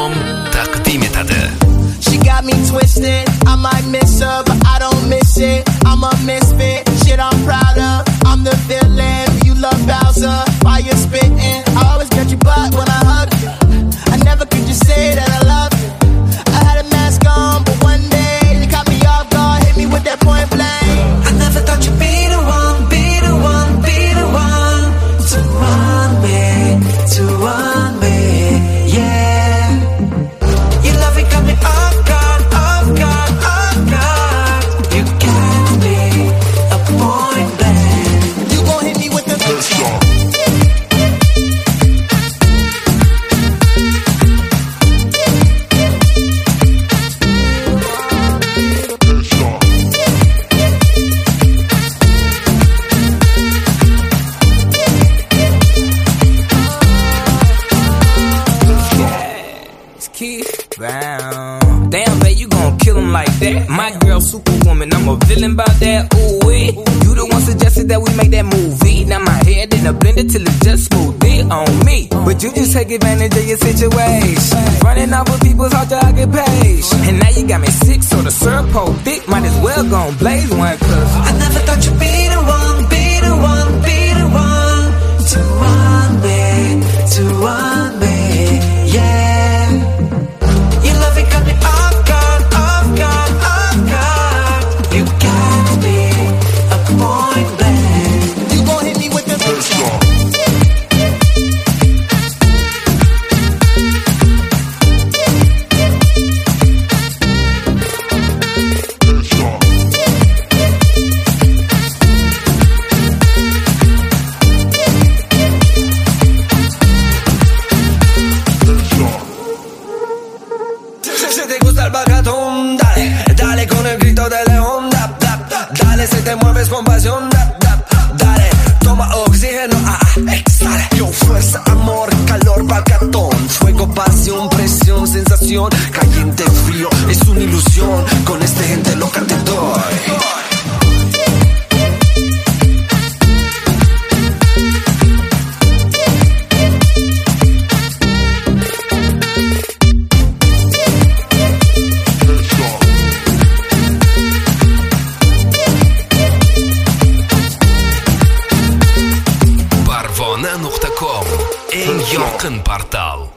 Barvon taqdim etadi. She got me twisted, I might miss her, but I don't miss it. I'm a misfit, shit I'm proud of. I'm the villain, you love Bowser, while you're spitting. I always get your butt when I hug you. I never could just say that I love you. I had a mask on, but one day you caught me off guard, hit me with that point blank. I never thought you'd be the one, be the one, be the one to run me, yeah. Your love it got me off guard, off guard, off guard. You got me a point blank. You gon' hit me with the Let's go. Keith Brown. Damn, babe, you gon' kill him like that. My girl, superwoman, I'm a villain by that. Ooh, you the one suggested that we make that movie. Now my head in a blender till it's just smooth it on me. But you just take advantage of your situation, running off of people's heart to occupation. And now you got me sick, so the syrup hold thick. Might as well gon' blaze one, cause I never thought you'd be the one, be the one, be the one to run me, yeah. Your love it got me off guard, off guard, off guard. You got me a point blank. You gon' hit me with the Let's go. Si te gusta el bacatón, dale, dale con el grito de león, dap, dap, dale si te mueves con pasión, dap, dap, dale, toma oxígeno, exhala. Yo, fuerza, amor, calor, bacatón, fuego, pasión, presión, sensación, caliente, frío, es una ilusión, con este gente loca te doy. Barvona.com eng yorqin portal.